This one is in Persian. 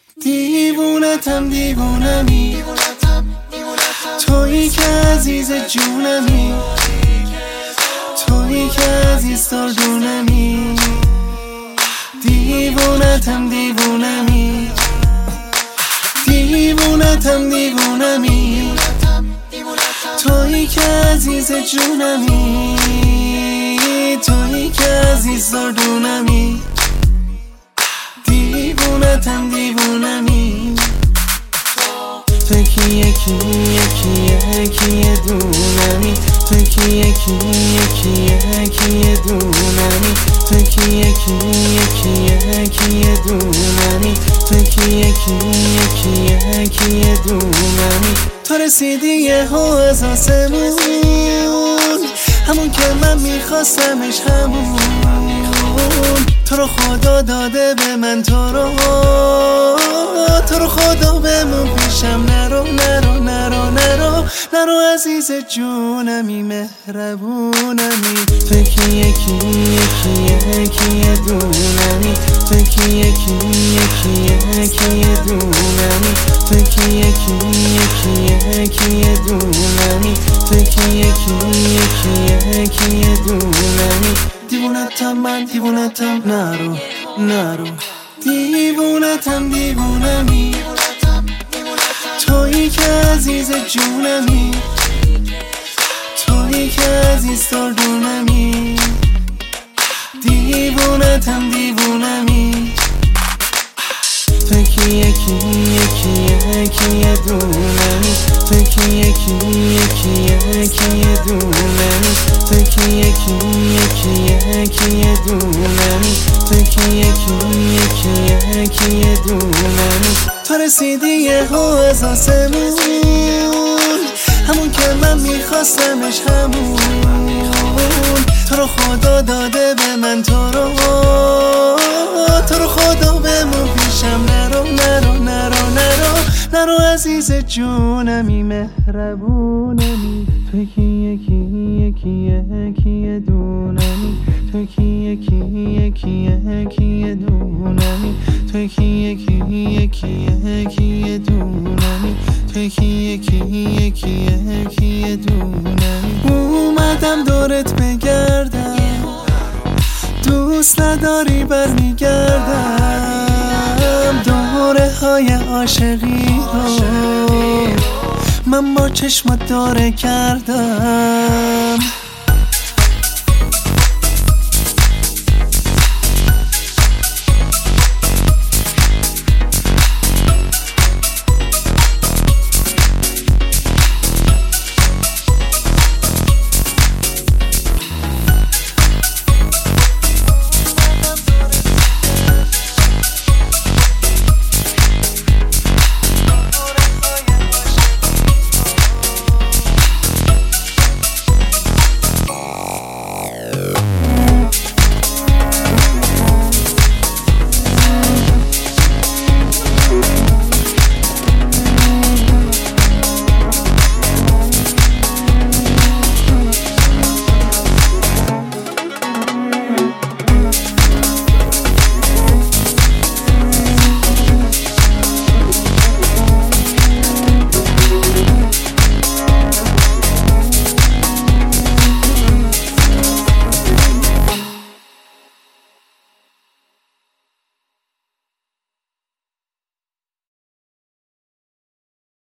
دیوونتم دیوونمی، تویی که عزیز جونمی، تویی که عزیز دردونمی. دیوونتم دیوونمی، دیوونتم دیوونمی، تویی که عزیز جونمی، تویی که عزیز دردونمی. دیوونتم دیوونمی، تو کی یکی دونمی، تو کی یکی دونمی، تو کی یکی دونمی، تو کی یکی دونمی. تو رسیدی یهو از آسمون، همون که من میخواستمش، همون تو رو خدا داده به من، تو رو خدا بمون پیشم، نرو نرو نرو نرو نرو عزیز جونمی، مهربونمی. تو کی یکی دونمی، تو کی یکی دونمی، تو کی یکی دونمی، تو کی یکی دونمی. دیوونتم من دیوونتم، نرو نرو. دیوونتم دیوونمی، تویی که عزیز جونمی، تویی که عزیز دردونمی. دیوونتم دیوونمی، تو کی یکی دونمی، تو کی یکی دونمی، تو کی یکی دونمی، تو کی یکی دونمی. تو رسیدی یهو از آسمون، همون که من میخواستمش، همون تو رو خدا داده به من، تو رو خدا بمون پیشم، نرو نرو نرو نرو نرو عزیز جونمی، مهربونمی. تو کی یکی دونمی، تو کی یکی دونمی، تو کی یکی دونمی، تو کی یکی دونمی. اومدم دورت بگردم، دوست نداری برمیگردم. دوره های عاشقی رو من با چشمات داره کردم.